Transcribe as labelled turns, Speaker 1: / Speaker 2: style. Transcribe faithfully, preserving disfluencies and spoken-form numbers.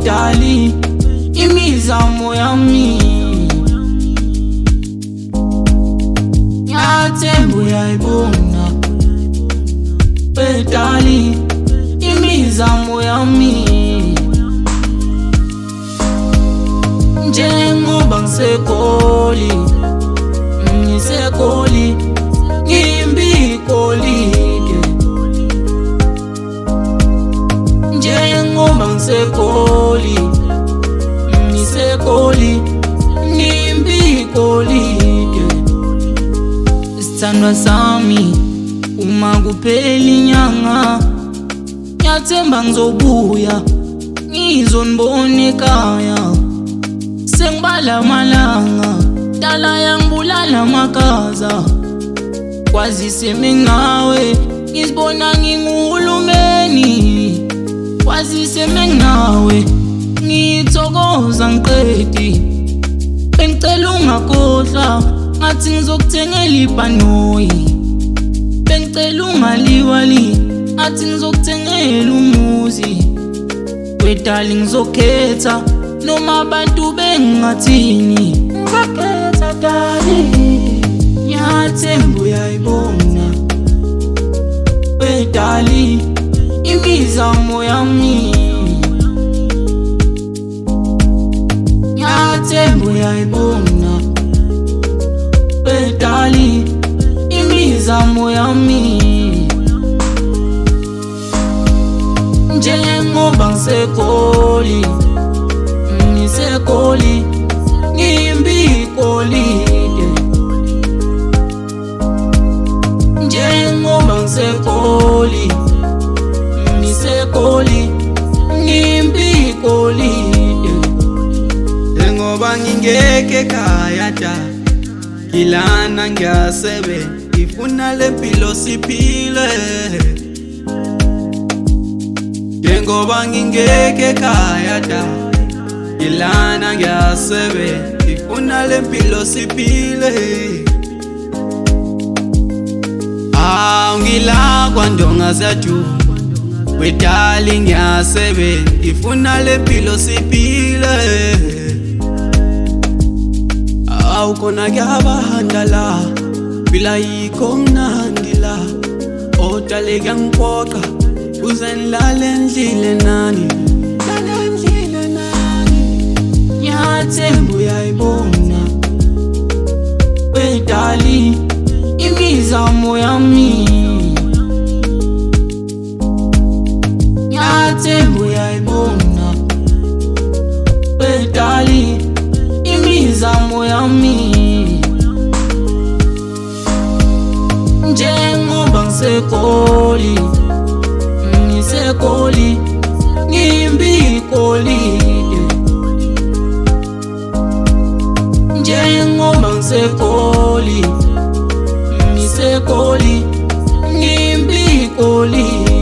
Speaker 1: Kwedali imizamo yami, ngiyathemba uyayibona. Kwedali imizamo yami, njengoba ngiseGoli, ngiseGoli, ngimbi iGolide. Njengoba ngiseGoli, ngiseGoli, ngimbi iGolide. Sithandwa sami, uma kuphela inyanga, ngiyathemba ngizobuya ngizonibona ekhaya. Sengibala amalanga, dala yangibulala amagaza. Kwazise mengawe, ngizibona nginguhulumeni. Kwazise mengawe, ngithokoza ngiqedi. Bengicela ungakhohlwa, ngathi ngizokuthengela ibhanoyi. Bengicela ungaliwali, ngathi ngizokuthengela umuzi. Kwedali ngizokhetha noma abantu bengathini, ngizokhetha dali. Ngiyathemba uyayibona. Kwedali imizamo yami, ngiyathemba uyayibona. Kwedali imizamo yami, njengoba ngiseGoli, ngiseGoli, ngimbi iGolide. Njengoba ngiseGoli, ngiseGoli, ngimbi iGolide.
Speaker 2: Njengoba ngingeke ekhaya da, ngilana ngiyasebenza, ngifuna lempilo siphile. Njengoba ngingeke ekhaya da, ngilana ngiyasebenza, ngifuna lempilo siphile. Ah, ngila kwandonga zajuma, Kwedali ngiyasebenza, ngifuna lempilo siphile. Awu khona kuyabahanda la, phila yikho mnandi la. Odale kuyangiphoqa, uze nilale endlile nani, lale endlile nani.
Speaker 1: Ngiyathemba uyayibona. Kwedali imizamo yami, ngiyathemba uyayibona. Kwedali imizamo yami, njengoba ngiseGoli, ngiseGoli, ngimbi iGolide. Njengoba ngiseGoli, ngiseGoli, ngimbi iGolide.